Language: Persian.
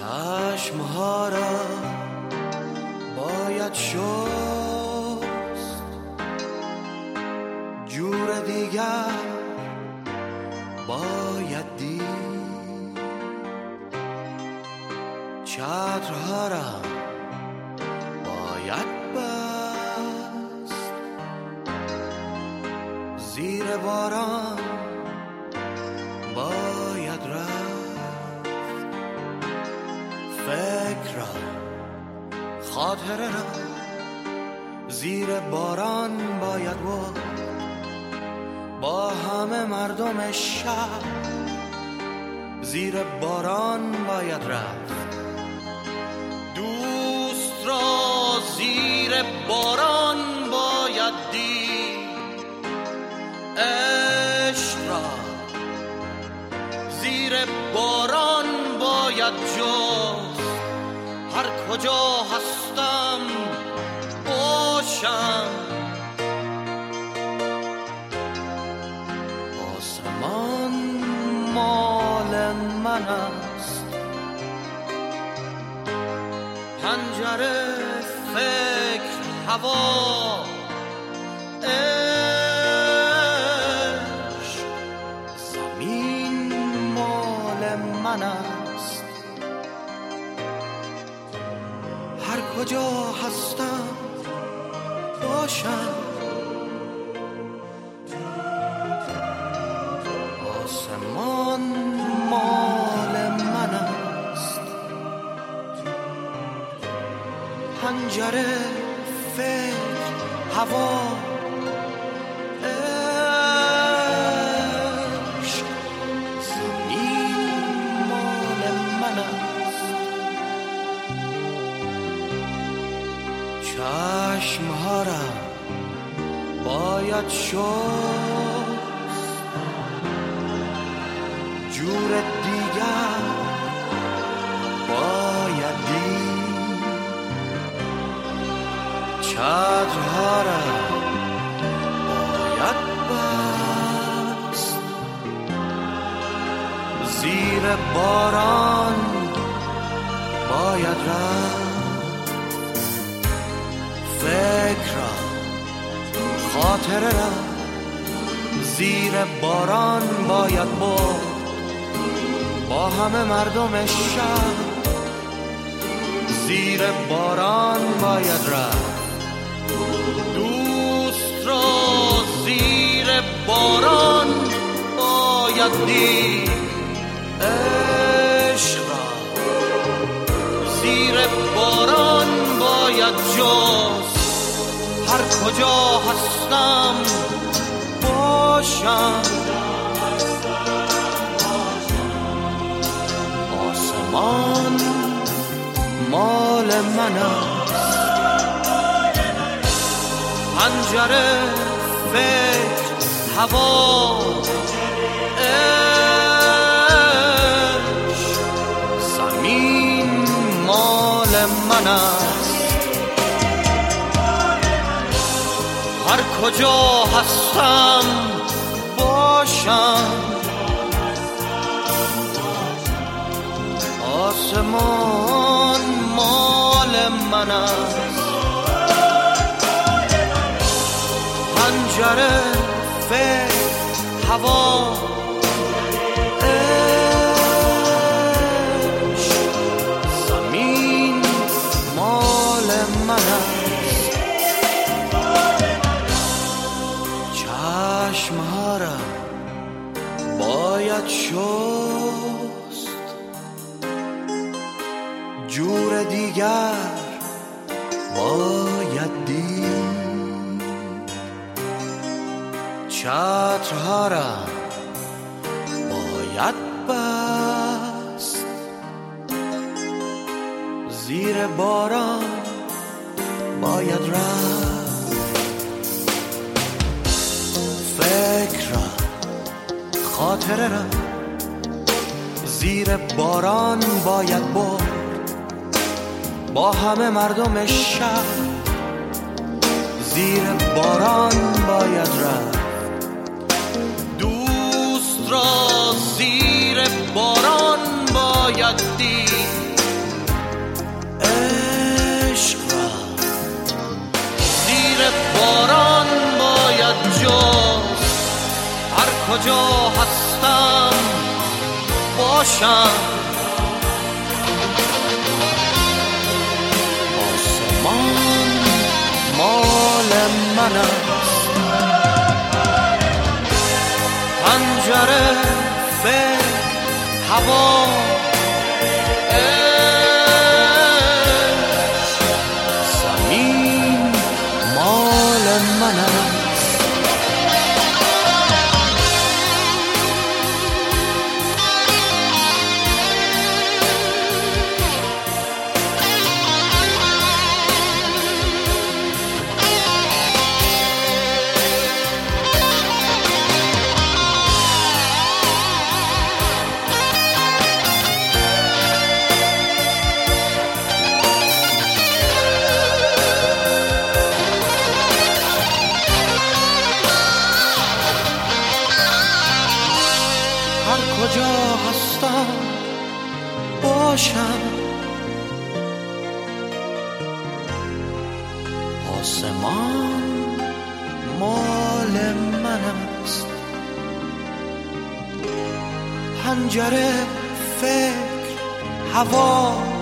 چشمها را باید شست، جور دیگر باید دید، چترها را باید بست، زیر باران باید رفت، فکر را خاطره را زیر باران باید برد، با همه مردم شهر زیر باران باید رفت، دوست را زیر باران باید دید، عشق را زیر باران باید جست، هر کجا هستم باشم، آسمان مال من است، پنجره فکر هوا عشق، زمین مال من است، هر کجا هستم باشم، آسمان مال من است، پنجره فکر هوا عشق، زمین مال من است، چشمها را باید شست، جور دیگر باید دید، چترها را باید بست، زیر باران باید رفت، فکر را خاطره را زیر باران باید برد، با همه مردم شهر زیر باران باید رفت، دوست را زیر باران باید دید، عشق را زیر باران باید جست، هر کجا هستم باشم، آسمان مال من است، پنجره فکر هوا عشق، زمین مال من است، هر کجا هستم باشم، آسمان مال من است، پنجره فکر هوا عشق، زمین مال من است، چشمها را باید شست، جور دیگر باید دید، چترها را باید بست، زیر باران باید رفت، فکر را خاطره را زیر باران باید برد، با همه مردم شهر زیر باران باید رفت، دوست را زیر باران باید دید، کجا هستم باشم، آسمان مال من است، پنجره فکر هوا عشق، زمین مال من است. کجا هستم باشم، آسمان مال من است، پنجره فکر هوا